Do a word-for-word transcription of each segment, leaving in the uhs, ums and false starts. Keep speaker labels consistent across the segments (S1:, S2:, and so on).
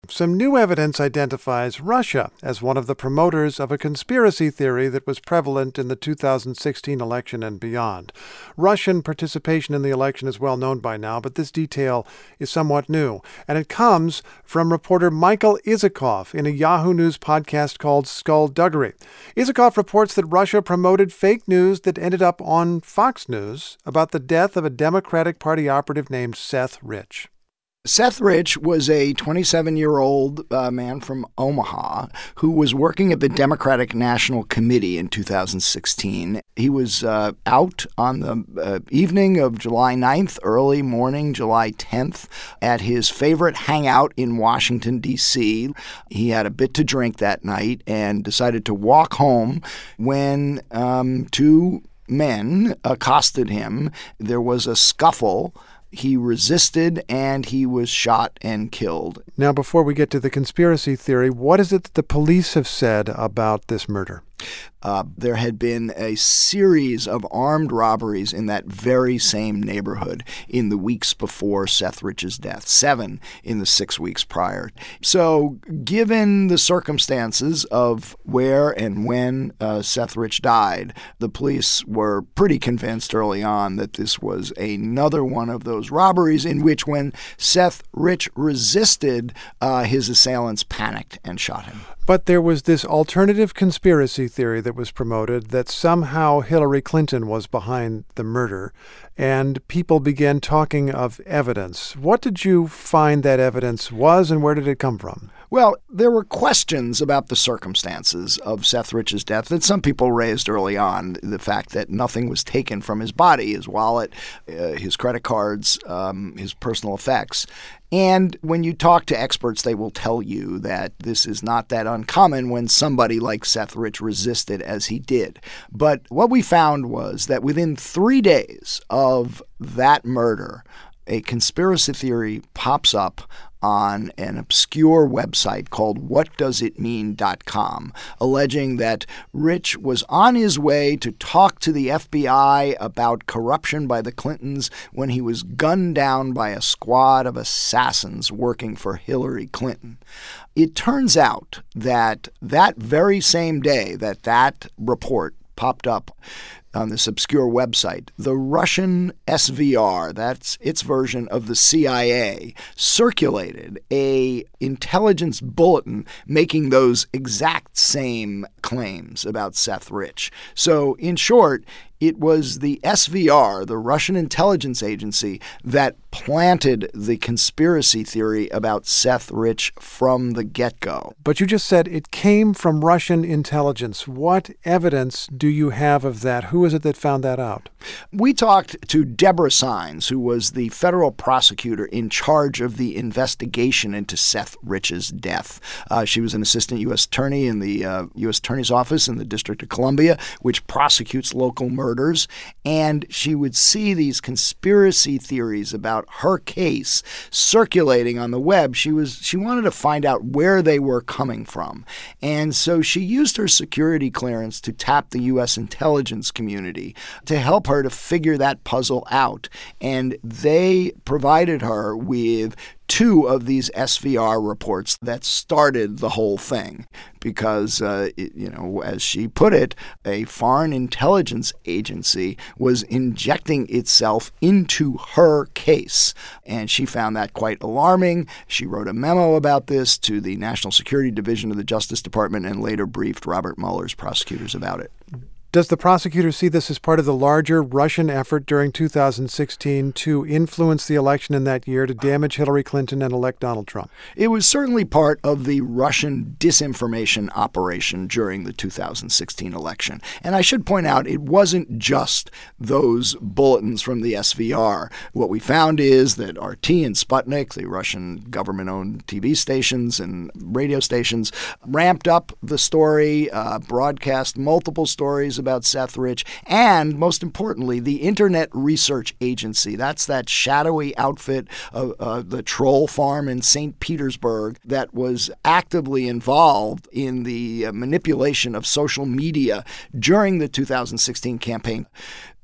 S1: Some new evidence identifies Russia as one of the promoters of a conspiracy theory that was prevalent in the two thousand sixteen election and beyond. Russian participation in the election is well known by now, but this detail is somewhat new, and it comes from reporter Michael Isikoff in a Yahoo News podcast called Skullduggery. Isikoff reports that Russia promoted fake news that ended up on Fox News about the death of a Democratic Party operative named Seth Rich.
S2: Seth Rich was a twenty-seven-year-old uh, man from Omaha who was working at the Democratic National Committee in two thousand sixteen. He was uh, out on the uh, evening of July ninth, early morning, July tenth, at his favorite hangout in Washington, D C. He had a bit to drink that night and decided to walk home when um, two men accosted him. There was a scuffle. He resisted, and he was shot and killed.
S1: Now, before we get to the conspiracy theory, what is it that the police have said about this murder?
S2: Uh, there had been a series of armed robberies in that very same neighborhood in the weeks before Seth Rich's death, seven in the six weeks prior. So given the circumstances of where and when uh, Seth Rich died, the police were pretty convinced early on that this was another one of those robberies in which, when Seth Rich resisted, uh, his assailants panicked and shot him.
S1: But there was this alternative conspiracy theory that was promoted that somehow Hillary Clinton was behind the murder, and people began talking of evidence. What did you find that evidence was, and where did it come from?
S2: Well, there were questions about the circumstances of Seth Rich's death that some people raised early on. The fact that nothing was taken from his body, his wallet, uh, his credit cards, um, his personal effects. And when you talk to experts, they will tell you that this is not that uncommon when somebody like Seth Rich resisted as he did. But what we found was that within three days of that murder, a conspiracy theory pops up on an obscure website called what does it mean dot com, alleging that Rich was on his way to talk to the F B I about corruption by the Clintons when he was gunned down by a squad of assassins working for Hillary Clinton. It turns out that that very same day that that report popped up on this obscure website, the Russian S V R, that's its version of the C I A, circulated a intelligence bulletin making those exact same claims about Seth Rich. So, in short, it was the S V R, the Russian intelligence agency, that planted the conspiracy theory about Seth Rich from the get-go.
S1: But you just said it came from Russian intelligence. What evidence do you have of that? Who is it that found that out?
S2: We talked to Deborah Sines, who was the federal prosecutor in charge of the investigation into Seth Rich's death. Uh, she was an assistant U S attorney in the uh, U S Attorney's Office in the District of Columbia, which prosecutes local murders. And she would see these conspiracy theories about her case circulating on the web. She was she wanted to find out where they were coming from. And so she used her security clearance to tap the U S intelligence community to help her to figure that puzzle out. And they provided her with two of these S V R reports that started the whole thing because, uh, it, you know, as she put it, a foreign intelligence agency was injecting itself into her case. And she found that quite alarming. She wrote a memo about this to the National Security Division of the Justice Department and later briefed Robert Mueller's prosecutors about it.
S1: Does the prosecutor see this as part of the larger Russian effort during two thousand sixteen to influence the election in that year to damage Hillary Clinton and elect Donald Trump?
S2: It was certainly part of the Russian disinformation operation during the two thousand sixteen election. And I should point out, it wasn't just those bulletins from the S V R. What we found is that R T and Sputnik, the Russian government-owned T V stations and radio stations, ramped up the story, uh, broadcast multiple stories about Seth Rich, and most importantly, the Internet Research Agency. That's that shadowy outfit of uh, the troll farm in Saint Petersburg that was actively involved in the uh, manipulation of social media during the two thousand sixteen campaign.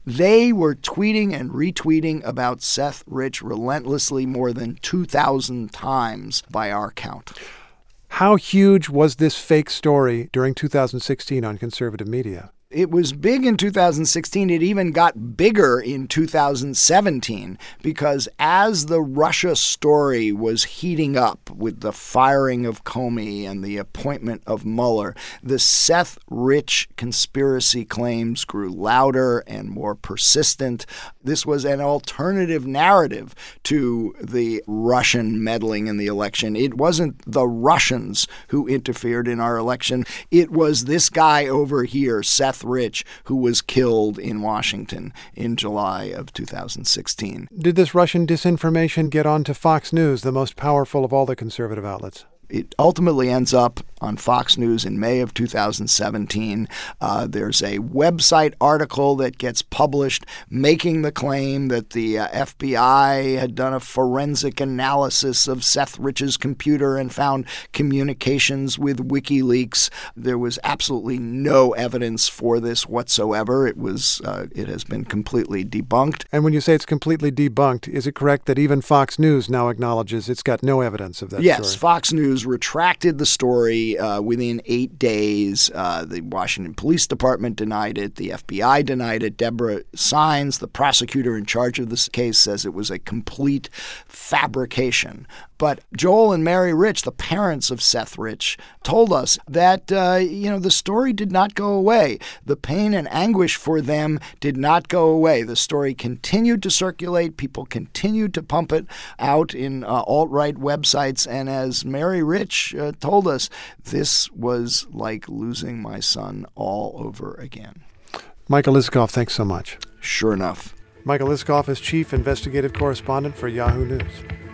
S2: They were tweeting and retweeting about Seth Rich relentlessly more than two thousand times by our count.
S1: How huge was this fake story during two thousand sixteen on conservative media?
S2: It was big in two thousand sixteen. It even got bigger in two thousand seventeen because as the Russia story was heating up with the firing of Comey and the appointment of Mueller, the Seth Rich conspiracy claims grew louder and more persistent. This was an alternative narrative to the Russian meddling in the election. It wasn't the Russians who interfered in our election. It was this guy over here, Seth Rich, who was killed in Washington in July of two thousand sixteen.
S1: Did this Russian disinformation get onto Fox News, the most powerful of all the conservative outlets?
S2: It ultimately ends up on Fox News in May of two thousand seventeen. Uh, there's a website article that gets published making the claim that the uh, F B I had done a forensic analysis of Seth Rich's computer and found communications with WikiLeaks. There was absolutely no evidence for this whatsoever. It was uh, it has been completely debunked.
S1: And when you say it's completely debunked, is it correct that even Fox News now acknowledges it's got no evidence of that
S2: yes,
S1: story?
S2: Yes, Fox News retracted the story uh, within eight days. Uh, the Washington Police Department denied it. The F B I denied it. Deborah Sines, the prosecutor in charge of this case, says it was a complete fabrication. But Joel and Mary Rich, the parents of Seth Rich, told us that, uh, you know, the story did not go away. The pain and anguish for them did not go away. The story continued to circulate. People continued to pump it out in uh, alt-right websites. And as Mary Rich uh, told us, this was like losing my son all over again.
S1: Michael Isikoff, thanks so much.
S2: Sure enough.
S1: Michael Isikoff is Chief Investigative Correspondent for Yahoo News.